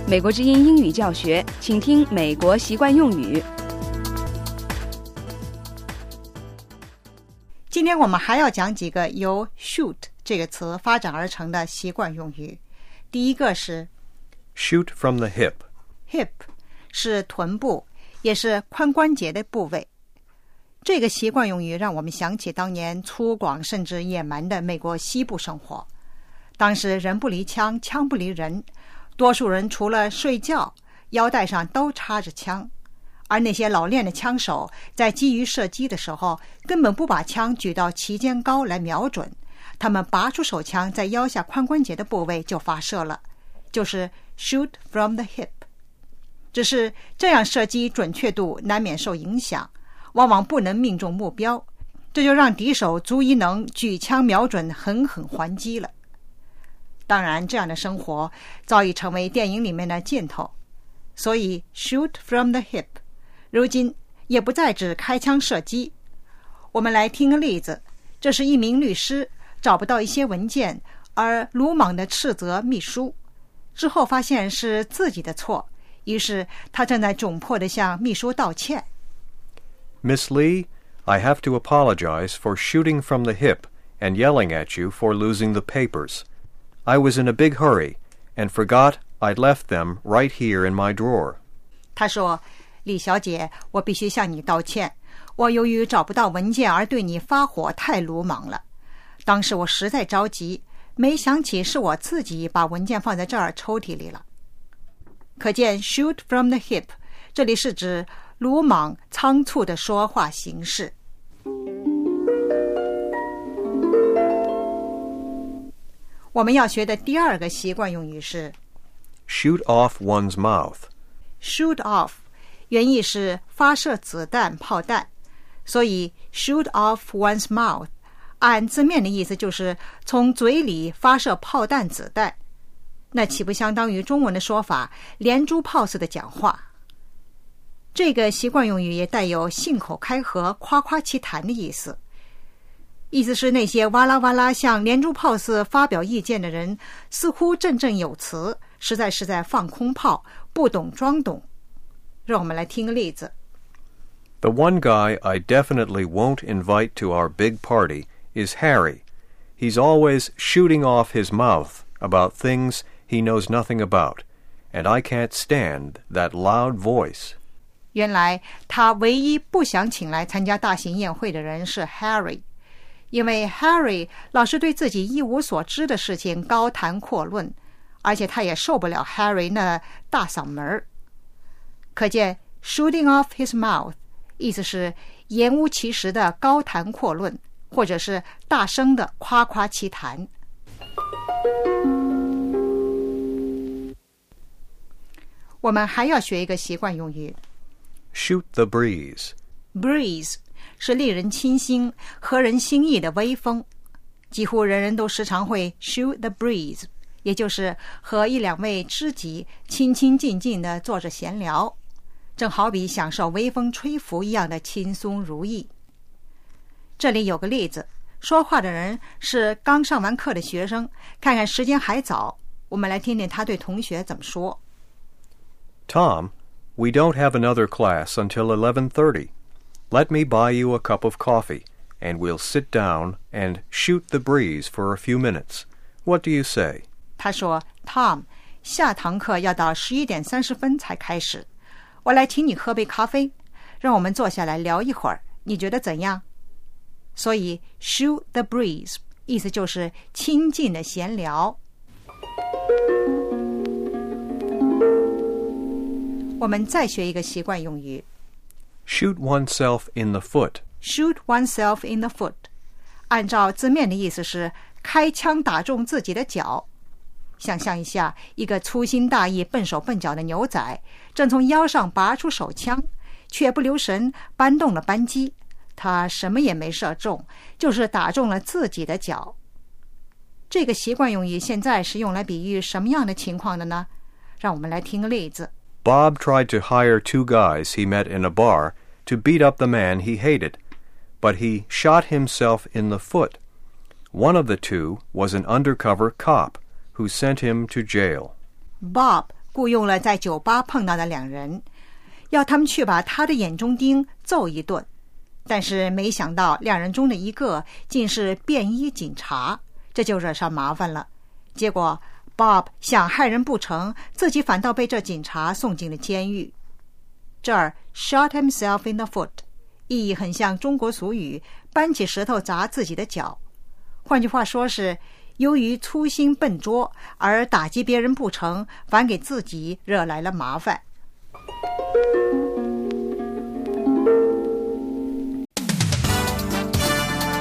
美国之音英语教学，请听美国习惯用语。 今天我们还要讲几个由 shoot 这个词发展而成的习惯用语。第一个是 shoot from the hip. Hip 是臀部，也是髋关节的部位。这个习惯用语让我们想起当年粗犷甚至野蛮的美国西部生活。当时人不离枪，枪不离人，多数人除了睡觉，腰带上都插着枪。而那些老练的枪手在基于射击的时候，根本不把枪举到旗尖高来瞄准，他们拔出手枪，在腰下髋关节的部位就发射了，就是 shoot from the hip。 只是这样射击准确度难免受影响，往往不能命中目标，这就让敌手足以能举枪瞄准，狠狠还击了。当然，这样的生活早已成为电影里面的箭头，所以 shoot from the hip如今也不再指开枪射击。我们来听个例子，这是一名律师找不到一些文件，而鲁莽地斥责秘书，之后发现是自己的错，于是他正在窘迫地向秘书道歉。 Miss Lee, I have to apologize for shooting from the hip and yelling at you for losing the papers. I was in a big hurry and forgot I'd left them right here in my drawer. 他说，李小姐，我必须向你道歉，我由于找不到文件而对你发火，太鲁莽了。当时我实在着急，没想起是我自己把文件放在这儿抽屉里了。可见 shoot from the hip 这里是指鲁莽仓促的说话形式。我们要学的第二个习惯用语是 shoot off one's mouth. shoot off 原意是发射子弹、炮弹，所以 shoot off one's mouth 按字面的意思就是从嘴里发射炮弹、子弹，那岂不相当于中文的说法连珠炮似的讲话？这个习惯用语也带有信口开河、夸夸其谈的意思，意思是那些哇啦哇啦像连珠炮似发表意见的人，似乎振振有词，实在是在放空炮，不懂装懂。让我们来听个例子。 The one guy I definitely won't invite to our big party is Harry. He's always shooting off his mouth about things he knows nothing about, and I can't stand that loud voice. 原来他唯一不想请来参加大型宴会的人是 Harry， 因为 Harry 老是对自己一无所知的事情高谈阔论，而且他也受不了 Harry 那大嗓门。可见 shooting off his mouth 意思是言无其实的高谈阔论，或者是大声的夸夸其谈。我们还要学一个习惯用语 shoot the breeze. breeze 是令人倾心、合人心意的微风，几乎人人都时常会 shoot the breeze， 也就是和一两位知己亲亲近近地坐着闲聊，正好比享受微风吹拂一样的轻松如意。这里有个例子，说话的人是刚上完课的学生，看看时间还早，我们来听听他对同学怎么说。 Tom, we don't have another class until 11:30. Let me buy you a cup of coffee, and we'll sit down and shoot the breeze for a few minutes. What do you say? 他说 Tom, 下堂课要到11点30分才开始，我来请你喝杯咖啡，让我们坐下来聊一会儿，你觉得怎样？所以 shoot the breeze 意思就是亲近的闲聊。我们再学一个习惯用语 shoot oneself in the foot. shoot oneself in the foot 按照字面的意思是开枪打中自己的脚。想象一下，一个粗心大意、笨手笨脚的牛仔正从腰上拔出手枪，却不留神搬动了扳机，他什么也没射中，就是打中了自己的脚。这个习惯用语现在是用来比喻什么样的情况的呢？让我们来听个例子。 Bob tried to hire two guys he met in a bar to beat up the man he hated, but he shot himself in the foot. One of the two was an undercover cop who sent him to jail. Bob 雇佣了在酒吧碰到的2人，要他们去把他的眼中钉揍一顿。但是没想到2人中的一个竟是便衣警察，这就惹上麻烦了。结果 Bob 想害人不成，自己反倒被这警察送进了监狱。这儿 shot himself in the foot 意义很像中国俗语搬起石头砸自己的脚，换句话说是由于粗心笨拙而打击别人不成，反给自己惹来了麻烦。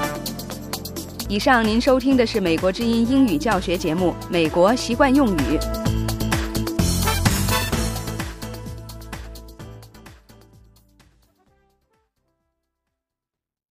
以上您收听的是美国之音英语教学节目《美国习惯用语》。